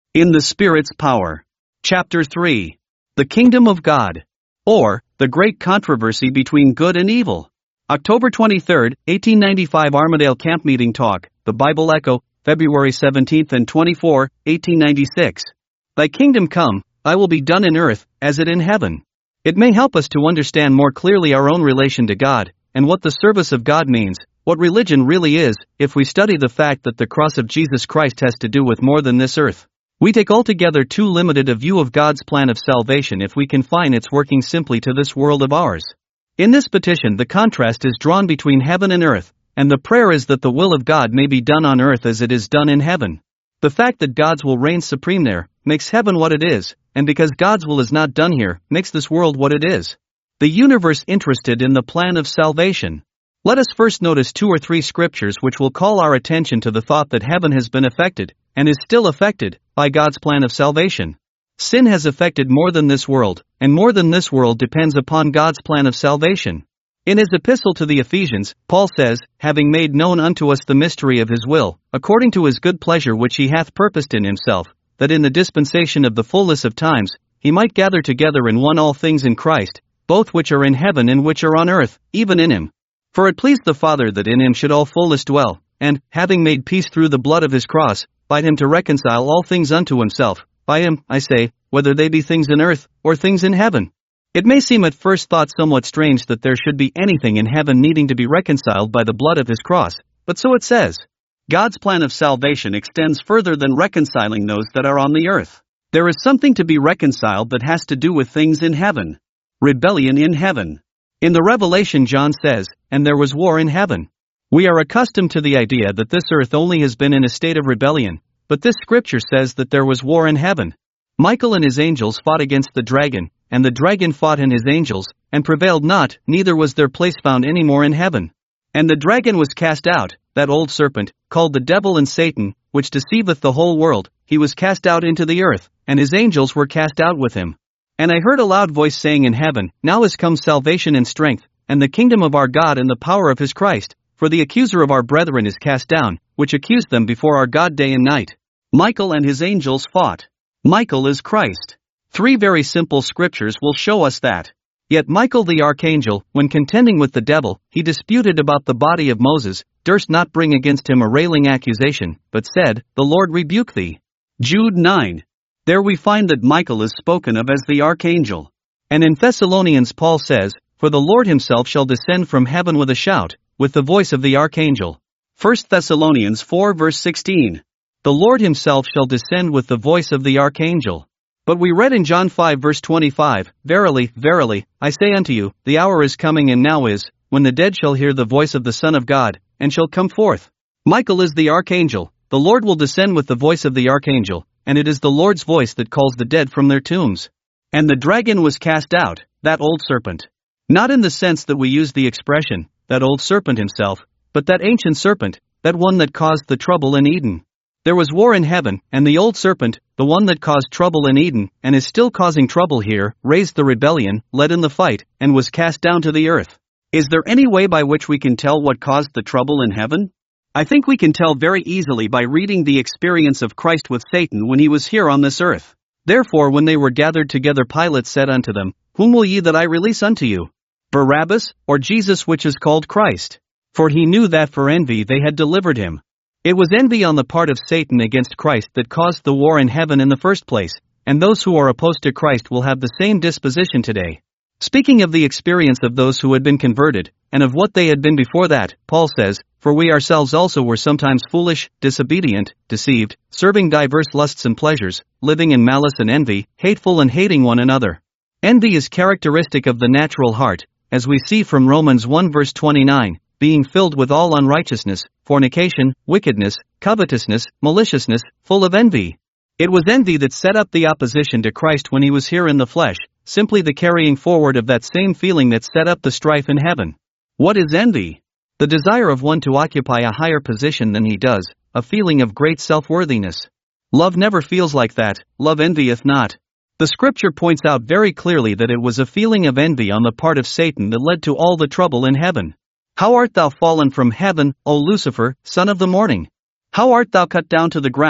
In the Spirit's Power. Chapter 3. The Kingdom of God. Or, the Great Controversy Between Good and Evil. October 23, 1895 Armadale Camp Meeting Talk, The Bible Echo, February 17 and 24, 1896. Thy kingdom come, thy will be done in earth, as it in heaven. It may help us to understand more clearly our own relation to God, and what the service of God means, what religion really is, if we study the fact that the cross of Jesus Christ has to do with more than this earth. We take altogether too limited a view of God's plan of salvation if we confine its working simply to this world of ours. In this petition the contrast is drawn between heaven and earth, and the prayer is that the will of God may be done on earth as it is done in heaven. The fact that God's will reigns supreme there, makes heaven what it is, and because God's will is not done here, makes this world what it is. The universe interested in the plan of salvation. Let us first notice 2 or 3 scriptures which will call our attention to the thought that heaven has been affected, and is still affected, by God's plan of salvation. Sin has affected more than this world, and more than this world depends upon God's plan of salvation. In his epistle to the Ephesians, Paul says, having made known unto us the mystery of his will, according to his good pleasure which he hath purposed in himself, that in the dispensation of the fullness of times, he might gather together in one all things in Christ, both which are in heaven and which are on earth, even in him. For it pleased the Father that in him should all fullness dwell, and, having made peace through the blood of his cross, by him to reconcile all things unto himself, by him, I say, whether they be things in earth, or things in heaven. It may seem at first thought somewhat strange that there should be anything in heaven needing to be reconciled by the blood of his cross, but so it says. God's plan of salvation extends further than reconciling those that are on the earth. There is something to be reconciled that has to do with things in heaven. Rebellion in heaven. In the Revelation John says, and there was war in heaven. We are accustomed to the idea that this earth only has been in a state of rebellion, but this scripture says that there was war in heaven. Michael and his angels fought against the dragon, and the dragon fought and his angels, and prevailed not, neither was their place found any more in heaven. And the dragon was cast out, that old serpent, called the devil and Satan, which deceiveth the whole world, he was cast out into the earth, and his angels were cast out with him. And I heard a loud voice saying in heaven, now is come salvation and strength, and the kingdom of our God and the power of his Christ, for the accuser of our brethren is cast down, which accused them before our God day and night. Michael and his angels fought. Michael is Christ. 3 very simple scriptures will show us that. Yet Michael the archangel, when contending with the devil, he disputed about the body of Moses, durst not bring against him a railing accusation, but said, the Lord rebuke thee. Jude 9. There we find that Michael is spoken of as the archangel. And in Thessalonians Paul says, for the Lord himself shall descend from heaven with a shout, with the voice of the archangel. 1 Thessalonians 4 verse 16. The Lord himself shall descend with the voice of the archangel. But we read in John 5 verse 25, verily, verily, I say unto you, the hour is coming and now is, when the dead shall hear the voice of the Son of God, and shall come forth. Michael is the archangel, the Lord will descend with the voice of the archangel, and it is the Lord's voice that calls the dead from their tombs. And the dragon was cast out, that old serpent. Not in the sense that we use the expression, that old serpent himself, but that ancient serpent, that one that caused the trouble in Eden. There was war in heaven, and the old serpent, the one that caused trouble in Eden, and is still causing trouble here, raised the rebellion, led in the fight, and was cast down to the earth. Is there any way by which we can tell what caused the trouble in heaven? I think we can tell very easily by reading the experience of Christ with Satan when he was here on this earth. Therefore when they were gathered together Pilate said unto them, whom will ye that I release unto you? Barabbas, or Jesus which is called Christ? For he knew that for envy they had delivered him. It was envy on the part of Satan against Christ that caused the war in heaven in the first place, and those who are opposed to Christ will have the same disposition today. Speaking of the experience of those who had been converted, and of what they had been before that, Paul says, for we ourselves also were sometimes foolish, disobedient, deceived, serving diverse lusts and pleasures, living in malice and envy, hateful and hating one another. Envy is characteristic of the natural heart, as we see from Romans 1 verse 29, being filled with all unrighteousness, fornication, wickedness, covetousness, maliciousness, full of envy. It was envy that set up the opposition to Christ when he was here in the flesh, simply the carrying forward of that same feeling that set up the strife in heaven. What is envy? The desire of one to occupy a higher position than he does, a feeling of great self-worthiness. Love never feels like that, love envieth not. The scripture points out very clearly that it was a feeling of envy on the part of Satan that led to all the trouble in heaven. How art thou fallen from heaven, O Lucifer, son of the morning? How art thou cut down to the ground,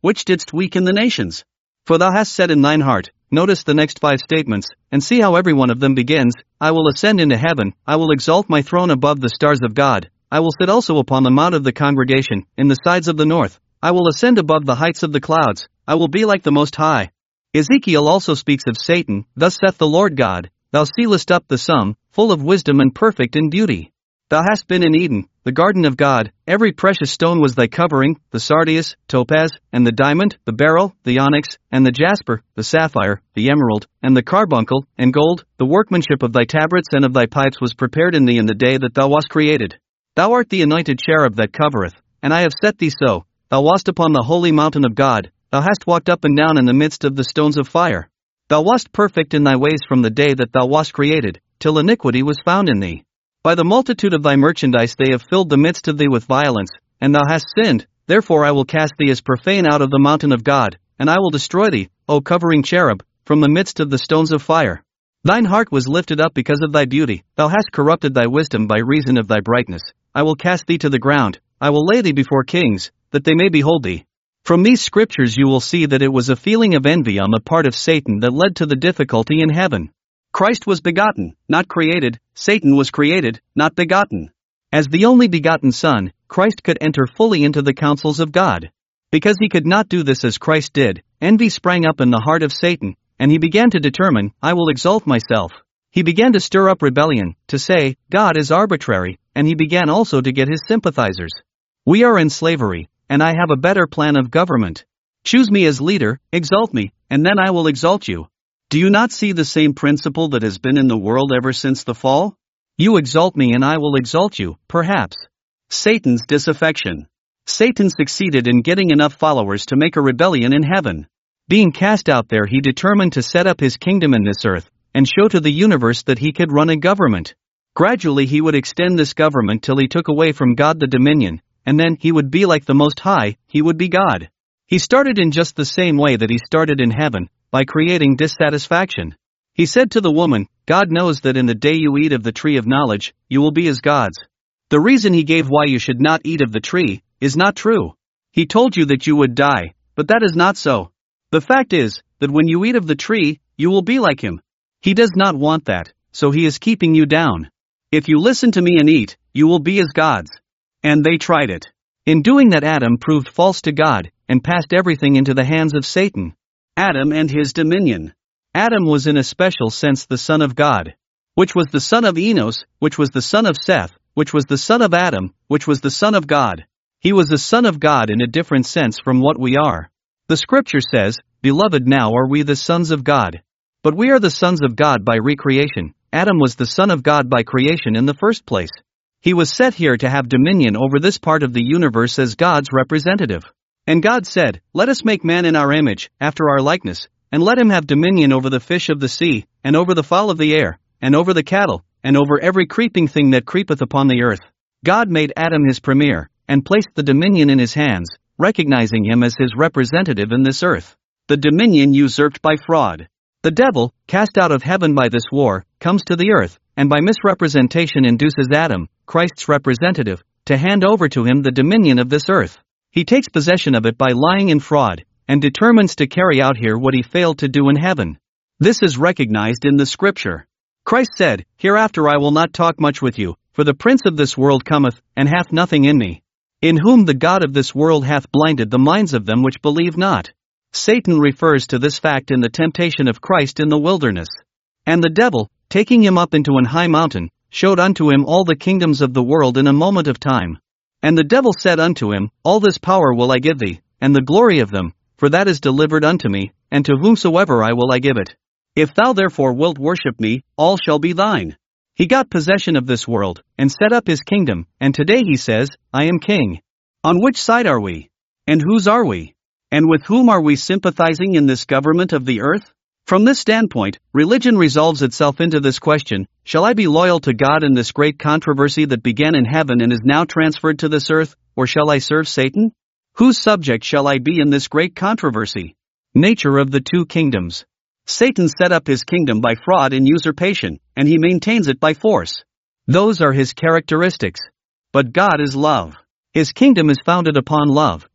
which didst weaken the nations? For thou hast said in thine heart, notice the next 5 statements, and see how every one of them begins, I will ascend into heaven, I will exalt my throne above the stars of God, I will sit also upon the mount of the congregation, in the sides of the north, I will ascend above the heights of the clouds, I will be like the Most High. Ezekiel also speaks of Satan, thus saith the Lord God, thou sealest up the sum, full of wisdom and perfect in beauty. Thou hast been in Eden, the garden of God, every precious stone was thy covering, the sardius, topaz, and the diamond, the beryl, the onyx, and the jasper, the sapphire, the emerald, and the carbuncle, and gold, the workmanship of thy tabrets and of thy pipes was prepared in thee in the day that thou wast created. Thou art the anointed cherub that covereth, and I have set thee so, thou wast upon the holy mountain of God, thou hast walked up and down in the midst of the stones of fire. Thou wast perfect in thy ways from the day that thou wast created, till iniquity was found in thee. By the multitude of thy merchandise they have filled the midst of thee with violence, and thou hast sinned, therefore I will cast thee as profane out of the mountain of God, and I will destroy thee, O covering cherub, from the midst of the stones of fire. Thine heart was lifted up because of thy beauty, thou hast corrupted thy wisdom by reason of thy brightness. I will cast thee to the ground, I will lay thee before kings, that they may behold thee. From these scriptures you will see that it was a feeling of envy on the part of Satan that led to the difficulty in heaven. Christ was begotten, not created, Satan was created, not begotten. As the only begotten Son, Christ could enter fully into the counsels of God. Because he could not do this as Christ did, envy sprang up in the heart of Satan, and he began to determine, I will exalt myself. He began to stir up rebellion, to say, God is arbitrary, and he began also to get his sympathizers. We are in slavery, and I have a better plan of government. Choose me as leader, exalt me, and then I will exalt you. Do you not see the same principle that has been in the world ever since the fall? You exalt me and I will exalt you, perhaps. Satan's disaffection. Satan succeeded in getting enough followers to make a rebellion in heaven. Being cast out there, he determined to set up his kingdom in this earth, and show to the universe that he could run a government. Gradually he would extend this government till he took away from God the dominion, and then he would be like the Most High, he would be God. He started in just the same way that he started in heaven, by creating dissatisfaction. He said to the woman, God knows that in the day you eat of the tree of knowledge, you will be as gods. The reason he gave why you should not eat of the tree, is not true. He told you that you would die, but that is not so. The fact is, that when you eat of the tree, you will be like him. He does not want that, so he is keeping you down. If you listen to me and eat, you will be as gods. And they tried it. In doing that, Adam proved false to God, and passed everything into the hands of Satan. Adam and his dominion. Adam was in a special sense the son of God, which was the son of Enos, which was the son of Seth, which was the son of Adam, which was the son of God. He was the son of God in a different sense from what we are. The scripture says, Beloved, now are we the sons of God. But we are the sons of God by recreation. Adam was the son of God by creation in the first place. He was set here to have dominion over this part of the universe as God's representative. And God said, Let us make man in our image, after our likeness, and let him have dominion over the fish of the sea, and over the fowl of the air, and over the cattle, and over every creeping thing that creepeth upon the earth. God made Adam his premier, and placed the dominion in his hands, recognizing him as his representative in this earth. The dominion usurped by fraud. The devil, cast out of heaven by this war, comes to the earth, and by misrepresentation induces Adam, Christ's representative, to hand over to him the dominion of this earth. He takes possession of it by lying in fraud, and determines to carry out here what he failed to do in heaven. This is recognized in the scripture. Christ said, Hereafter I will not talk much with you, for the prince of this world cometh, and hath nothing in me. In whom the God of this world hath blinded the minds of them which believe not. Satan refers to this fact in the temptation of Christ in the wilderness. And the devil, taking him up into an high mountain, showed unto him all the kingdoms of the world in a moment of time. And the devil said unto him, All this power will I give thee, and the glory of them, for that is delivered unto me, and to whomsoever I will I give it. If thou therefore wilt worship me, all shall be thine. He got possession of this world, and set up his kingdom, and today he says, I am king. On which side are we? And whose are we? And with whom are we sympathizing in this government of the earth? From this standpoint, religion resolves itself into this question, shall I be loyal to God in this great controversy that began in heaven and is now transferred to this earth, or shall I serve Satan? Whose subject shall I be in this great controversy? Nature of the two kingdoms. Satan set up his kingdom by fraud and usurpation, and he maintains it by force. Those are his characteristics. But God is love. His kingdom is founded upon love,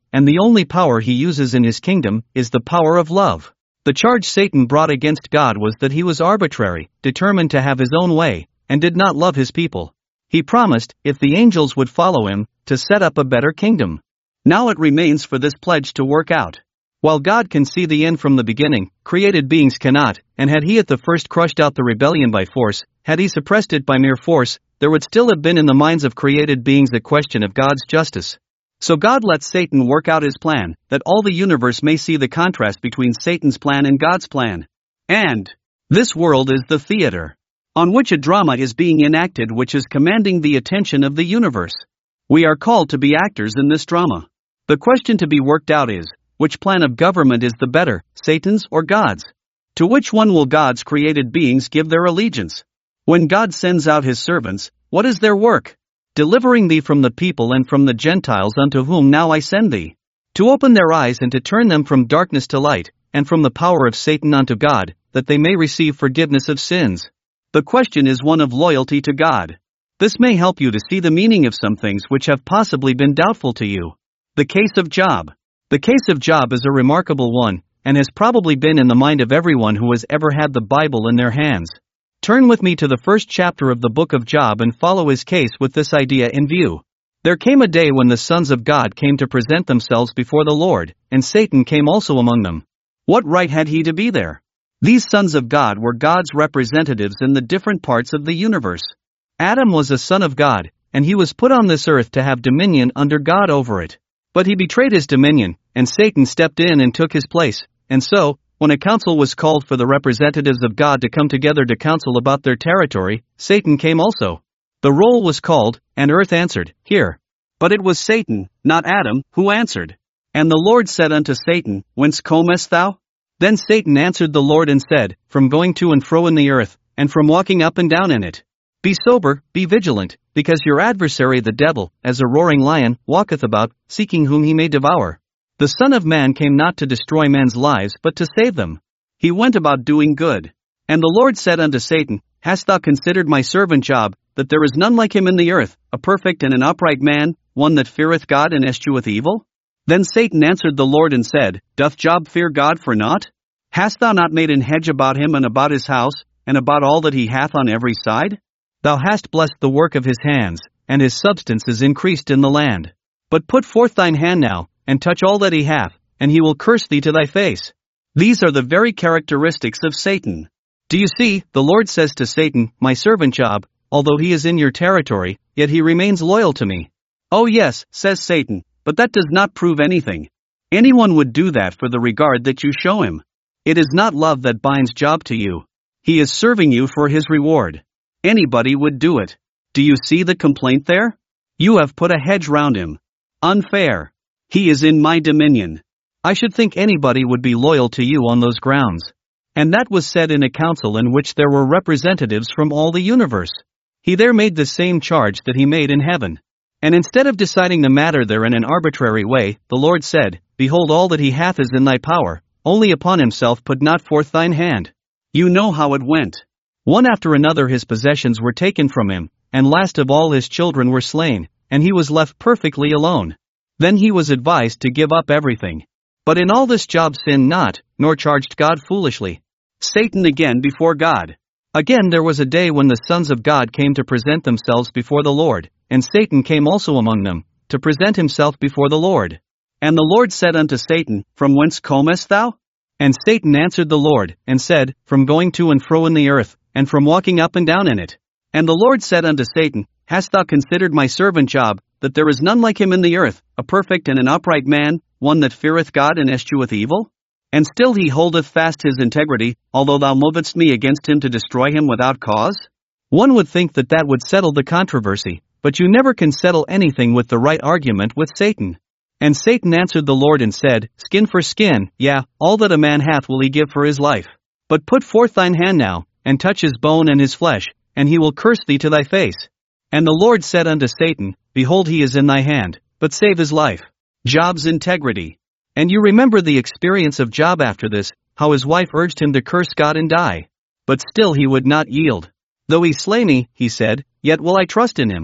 and the only power he uses in his kingdom is the power of love. The charge Satan brought against God was that he was arbitrary, determined to have his own way, and did not love his people. He promised, if the angels would follow him, to set up a better kingdom. Now it remains for this pledge to work out. While God can see the end from the beginning, created beings cannot, and had he at the first crushed out the rebellion by force, had he suppressed it by mere force, there would still have been in the minds of created beings a question of God's justice. So God lets Satan work out his plan, that all the universe may see the contrast between Satan's plan and God's plan. And this world is the theater on which a drama is being enacted which is commanding the attention of the universe. We are called to be actors in this drama. The question to be worked out is, which plan of government is the better, Satan's or God's? To which one will God's created beings give their allegiance? When God sends out his servants, what is their work? Delivering thee from the people and from the Gentiles unto whom now I send thee. To open their eyes and to turn them from darkness to light, and from the power of Satan unto God, that they may receive forgiveness of sins. The question is one of loyalty to God. This may help you to see the meaning of some things which have possibly been doubtful to you. The case of Job. The case of Job is a remarkable one, and has probably been in the mind of everyone who has ever had the Bible in their hands. Turn with me to the first chapter of the book of Job and follow his case with this idea in view. There came a day when the sons of God came to present themselves before the Lord, and Satan came also among them. What right had he to be there? These sons of God were God's representatives in the different parts of the universe. Adam was a son of God, and he was put on this earth to have dominion under God over it. But he betrayed his dominion, and Satan stepped in and took his place, and so, when a council was called for the representatives of God to come together to counsel about their territory, Satan came also. The roll was called, and earth answered, Here. But it was Satan, not Adam, who answered. And the Lord said unto Satan, Whence comest thou? Then Satan answered the Lord and said, From going to and fro in the earth, and from walking up and down in it. Be sober, be vigilant, because your adversary the devil, as a roaring lion, walketh about, seeking whom he may devour. The Son of Man came not to destroy men's lives but to save them. He went about doing good. And the Lord said unto Satan, Hast thou considered my servant Job, that there is none like him in the earth, a perfect and an upright man, one that feareth God and escheweth evil? Then Satan answered the Lord and said, Doth Job fear God for naught? Hast thou not made an hedge about him and about his house, and about all that he hath on every side? Thou hast blessed the work of his hands, and his substance is increased in the land. But put forth thine hand now, and touch all that he hath, and he will curse thee to thy face. These are the very characteristics of Satan. Do you see, the Lord says to Satan, My servant Job, although he is in your territory, yet he remains loyal to me. Oh yes, says Satan, but that does not prove anything. Anyone would do that for the regard that you show him. It is not love that binds Job to you. He is serving you for his reward. Anybody would do it. Do you see the complaint there? You have put a hedge round him. Unfair. He is in my dominion. I should think anybody would be loyal to you on those grounds. And that was said in a council in which there were representatives from all the universe. He there made the same charge that he made in heaven. And instead of deciding the matter there in an arbitrary way, the Lord said, Behold, all that he hath is in thy power, only upon himself put not forth thine hand. You know how it went. One after another his possessions were taken from him, and last of all his children were slain, and he was left perfectly alone. Then he was advised to give up everything. But in all this Job sinned not, nor charged God foolishly. Satan again before God. Again there was a day when the sons of God came to present themselves before the Lord, and Satan came also among them, to present himself before the Lord. And the Lord said unto Satan, From whence comest thou? And Satan answered the Lord, and said, From going to and fro in the earth, and from walking up and down in it. And the Lord said unto Satan, Hast thou considered my servant Job, that there is none like him in the earth, a perfect and an upright man, one that feareth God and escheweth evil? And still he holdeth fast his integrity, although thou movest me against him to destroy him without cause? One would think that that would settle the controversy, but you never can settle anything with the right argument with Satan. And Satan answered the Lord and said, Skin for skin, yea, all that a man hath will he give for his life. But put forth thine hand now, and touch his bone and his flesh, and he will curse thee to thy face. And the Lord said unto Satan, Behold, he is in thy hand, but save his life. Job's integrity. And you remember the experience of Job after this, how his wife urged him to curse God and die. But still he would not yield. Though he slay me, he said, yet will I trust in him.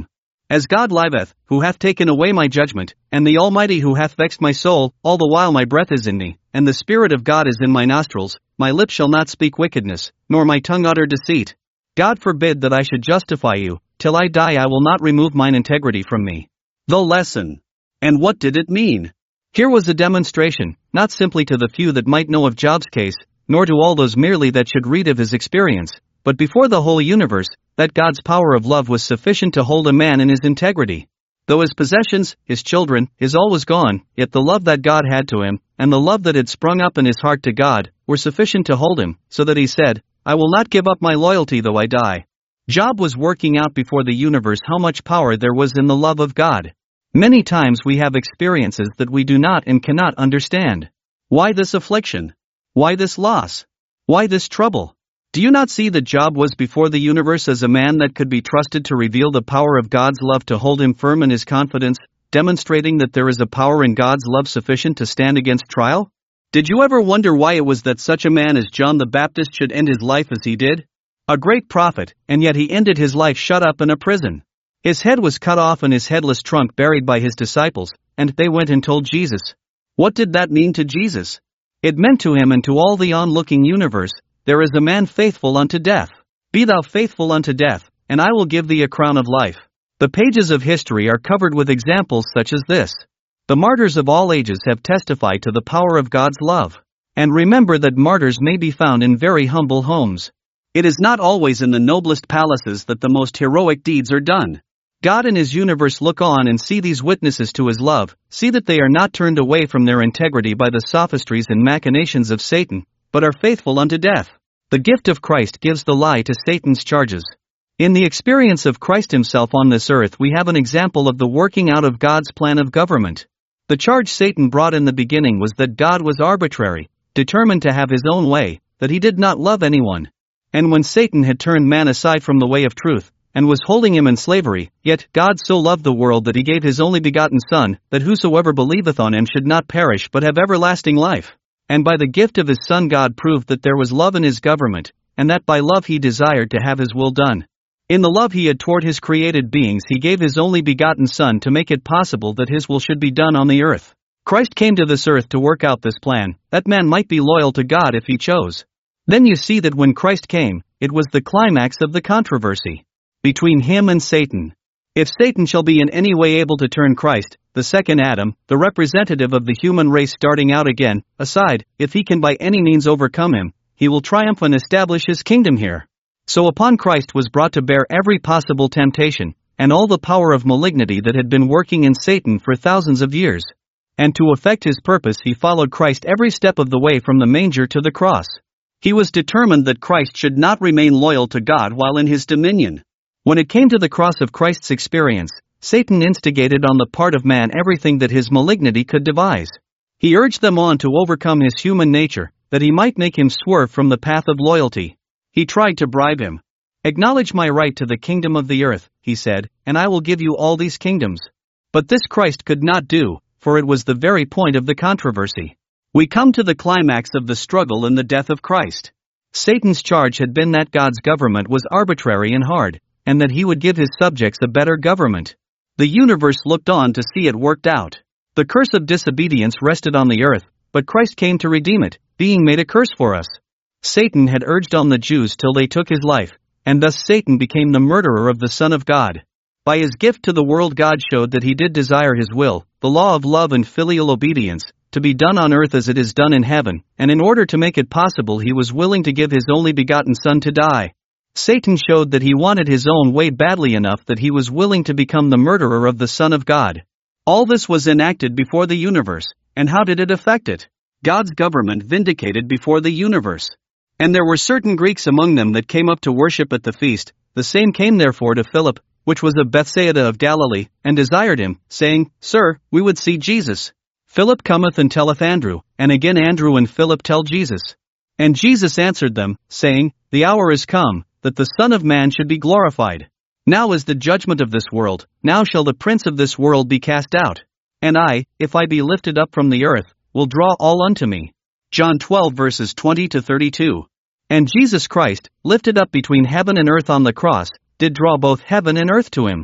As God liveth, who hath taken away my judgment, and the Almighty who hath vexed my soul, all the while my breath is in me, and the Spirit of God is in my nostrils, my lips shall not speak wickedness, nor my tongue utter deceit. God forbid that I should justify you, till I die I will not remove mine integrity from me. The lesson. And what did it mean? Here was a demonstration, not simply to the few that might know of Job's case, nor to all those merely that should read of his experience, but before the whole universe, that God's power of love was sufficient to hold a man in his integrity. Though his possessions, his children, his all was gone, yet the love that God had to him, and the love that had sprung up in his heart to God, were sufficient to hold him, so that he said, I will not give up my loyalty though I die. Job was working out before the universe how much power there was in the love of God. Many times we have experiences that we do not and cannot understand. Why this affliction? Why this loss? Why this trouble? Do you not see that Job was before the universe as a man that could be trusted to reveal the power of God's love to hold him firm in his confidence, demonstrating that there is a power in God's love sufficient to stand against trial? Did you ever wonder why it was that such a man as John the Baptist should end his life as he did? A great prophet, and yet he ended his life shut up in a prison. His head was cut off and his headless trunk buried by his disciples, and they went and told Jesus. What did that mean to Jesus? It meant to him and to all the onlooking universe, there is a man faithful unto death. Be thou faithful unto death, and I will give thee a crown of life. The pages of history are covered with examples such as this. The martyrs of all ages have testified to the power of God's love. And remember that martyrs may be found in very humble homes. It is not always in the noblest palaces that the most heroic deeds are done. God and his universe look on and see these witnesses to his love, see that they are not turned away from their integrity by the sophistries and machinations of Satan, but are faithful unto death. The gift of Christ gives the lie to Satan's charges. In the experience of Christ himself on this earth we have an example of the working out of God's plan of government. The charge Satan brought in the beginning was that God was arbitrary, determined to have his own way, that he did not love anyone. And when Satan had turned man aside from the way of truth, and was holding him in slavery, yet God so loved the world that he gave his only begotten Son, that whosoever believeth on him should not perish but have everlasting life. And by the gift of his Son God proved that there was love in his government, and that by love he desired to have his will done. In the love he had toward his created beings he gave his only begotten Son to make it possible that his will should be done on the earth. Christ came to this earth to work out this plan, that man might be loyal to God if he chose. Then you see that when Christ came, it was the climax of the controversy between him and Satan. If Satan shall be in any way able to turn Christ, the second Adam, the representative of the human race starting out again, aside, if he can by any means overcome him, he will triumph and establish his kingdom here. So upon Christ was brought to bear every possible temptation, and all the power of malignity that had been working in Satan for thousands of years. And to effect his purpose he followed Christ every step of the way from the manger to the cross. He was determined that Christ should not remain loyal to God while in his dominion. When it came to the cross of Christ's experience, Satan instigated on the part of man everything that his malignity could devise. He urged them on to overcome his human nature, that he might make him swerve from the path of loyalty. He tried to bribe him. Acknowledge my right to the kingdom of the earth, he said, and I will give you all these kingdoms. But this Christ could not do, for it was the very point of the controversy. We come to the climax of the struggle in the death of Christ. Satan's charge had been that God's government was arbitrary and hard, and that he would give his subjects a better government. The universe looked on to see it worked out. The curse of disobedience rested on the earth, but Christ came to redeem it, being made a curse for us. Satan had urged on the Jews till they took his life, and thus Satan became the murderer of the Son of God. By his gift to the world God showed that he did desire his will, the law of love and filial obedience, to be done on earth as it is done in heaven, and in order to make it possible he was willing to give his only begotten Son to die. Satan showed that he wanted his own way badly enough that he was willing to become the murderer of the Son of God. All this was enacted before the universe, and how did it affect it? God's government vindicated before the universe. And there were certain Greeks among them that came up to worship at the feast, the same came therefore to Philip, which was of Bethsaida of Galilee, and desired him, saying, Sir, we would see Jesus. Philip cometh and telleth Andrew, and again Andrew and Philip tell Jesus. And Jesus answered them, saying, The hour is come, that the Son of Man should be glorified. Now is the judgment of this world, now shall the prince of this world be cast out. And I, if I be lifted up from the earth, will draw all unto me. John 12 verses 20 to 32. And Jesus Christ, lifted up between heaven and earth on the cross, did draw both heaven and earth to him.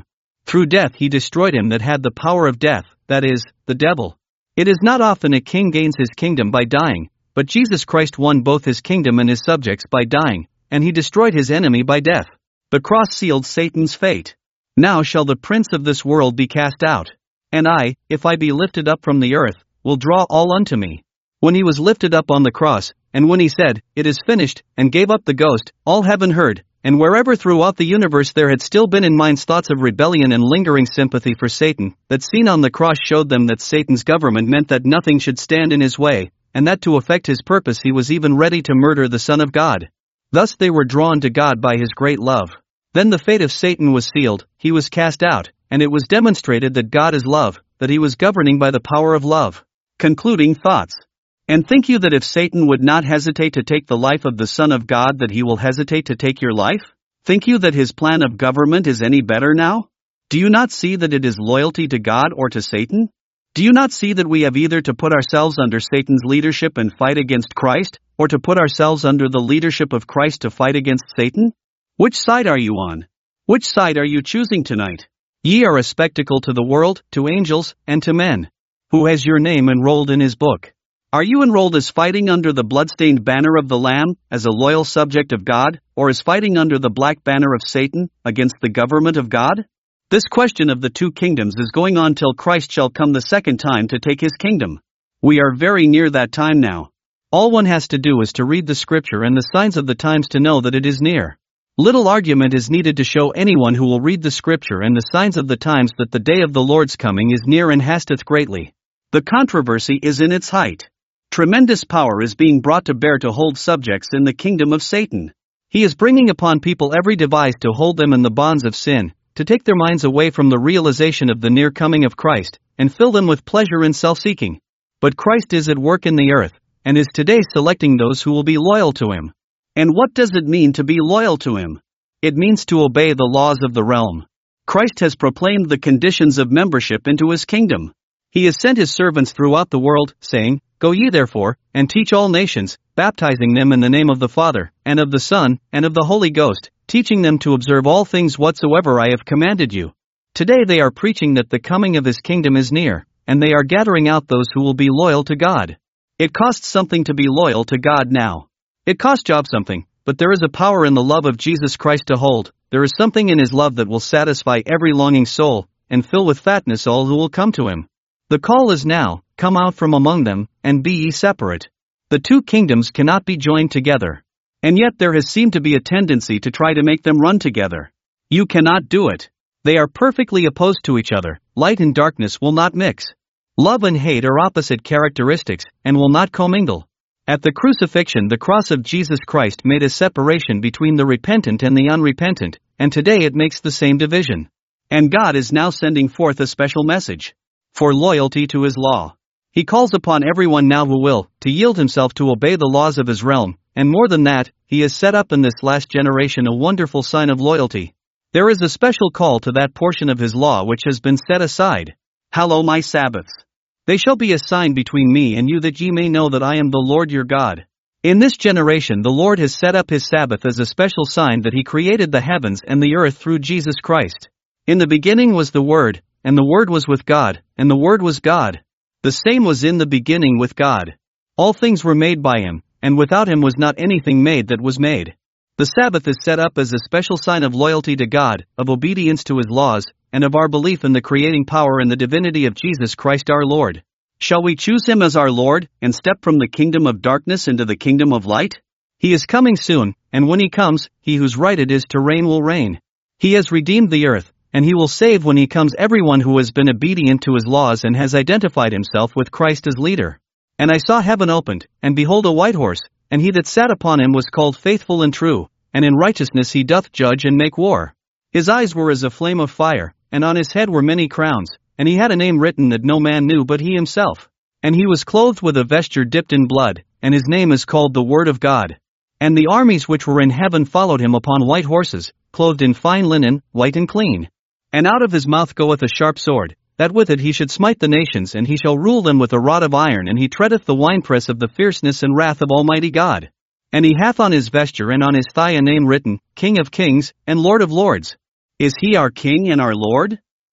Through death he destroyed him that had the power of death, that is, the devil. It is not often a king gains his kingdom by dying, but Jesus Christ won both his kingdom and his subjects by dying, and he destroyed his enemy by death. The cross sealed Satan's fate. Now shall the prince of this world be cast out. And I, if I be lifted up from the earth, will draw all unto me. When he was lifted up on the cross, and when he said, "It is finished," and gave up the ghost, all heaven heard, and wherever throughout the universe there had still been in minds thoughts of rebellion and lingering sympathy for Satan, that scene on the cross showed them that Satan's government meant that nothing should stand in his way, and that to effect his purpose he was even ready to murder the Son of God. Thus they were drawn to God by his great love. Then the fate of Satan was sealed, he was cast out, and it was demonstrated that God is love, that he was governing by the power of love. Concluding thoughts. And think you that if Satan would not hesitate to take the life of the Son of God that he will hesitate to take your life? Think you that his plan of government is any better now? Do you not see that it is loyalty to God or to Satan? Do you not see that we have either to put ourselves under Satan's leadership and fight against Christ, or to put ourselves under the leadership of Christ to fight against Satan? Which side are you on? Which side are you choosing tonight? Ye are a spectacle to the world, to angels, and to men. Who has your name enrolled in his book? Are you enrolled as fighting under the bloodstained banner of the Lamb, as a loyal subject of God, or as fighting under the black banner of Satan, against the government of God? This question of the two kingdoms is going on till Christ shall come the second time to take his kingdom. We are very near that time now. All one has to do is to read the scripture and the signs of the times to know that it is near. Little argument is needed to show anyone who will read the scripture and the signs of the times that the day of the Lord's coming is near and hasteth greatly. The controversy is in its height. Tremendous power is being brought to bear to hold subjects in the kingdom of Satan. He is bringing upon people every device to hold them in the bonds of sin, to take their minds away from the realization of the near coming of Christ, and fill them with pleasure in self-seeking. But Christ is at work in the earth, and is today selecting those who will be loyal to him. And what does it mean to be loyal to him? It means to obey the laws of the realm. Christ has proclaimed the conditions of membership into his kingdom. He has sent his servants throughout the world, saying, "Go ye therefore, and teach all nations, baptizing them in the name of the Father, and of the Son, and of the Holy Ghost, teaching them to observe all things whatsoever I have commanded you." Today they are preaching that the coming of his kingdom is near, and they are gathering out those who will be loyal to God. It costs something to be loyal to God now. It costs Job something, but there is a power in the love of Jesus Christ to hold. There is something in his love that will satisfy every longing soul, and fill with fatness all who will come to him. The call is now, "Come out from among them, and be ye separate." The two kingdoms cannot be joined together. And yet there has seemed to be a tendency to try to make them run together. You cannot do it. They are perfectly opposed to each other. Light and darkness will not mix. Love and hate are opposite characteristics, and will not commingle. At the crucifixion, the cross of Jesus Christ made a separation between the repentant and the unrepentant, and today it makes the same division. And God is now sending forth a special message. For loyalty to his law. He calls upon everyone now who will, to yield himself to obey the laws of his realm, and more than that, he has set up in this last generation a wonderful sign of loyalty. There is a special call to that portion of his law which has been set aside. "Hallow my Sabbaths. They shall be a sign between me and you, that ye may know that I am the Lord your God." In this generation the Lord has set up his Sabbath as a special sign that he created the heavens and the earth through Jesus Christ. In the beginning was the Word, and the Word was with God, and the Word was God. The same was in the beginning with God. All things were made by him, and without him was not anything made that was made. The Sabbath is set up as a special sign of loyalty to God, of obedience to his laws, and of our belief in the creating power and the divinity of Jesus Christ our Lord. Shall we choose him as our Lord, and step from the kingdom of darkness into the kingdom of light? He is coming soon, and when he comes, he whose right it is to reign will reign. He has redeemed the earth, and he will save when he comes everyone who has been obedient to his laws and has identified himself with Christ as leader. And I saw heaven opened, and behold a white horse, and he that sat upon him was called Faithful and True, and in righteousness he doth judge and make war. His eyes were as a flame of fire, and on his head were many crowns, and he had a name written that no man knew but he himself. And he was clothed with a vesture dipped in blood, and his name is called the Word of God. And the armies which were in heaven followed him upon white horses, clothed in fine linen, white and clean. And out of his mouth goeth a sharp sword, that with it he should smite the nations, and he shall rule them with a rod of iron, and he treadeth the winepress of the fierceness and wrath of Almighty God. And he hath on his vesture and on his thigh a name written, King of Kings, and Lord of Lords. Is he our King and our Lord?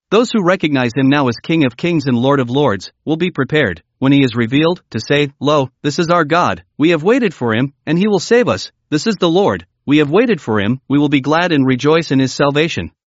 Those who recognize him now as King of Kings and Lord of Lords will be prepared, when he is revealed, to say, "Lo, this is our God, we have waited for him, and he will save us. This is the Lord, we have waited for him, we will be glad and rejoice in his salvation."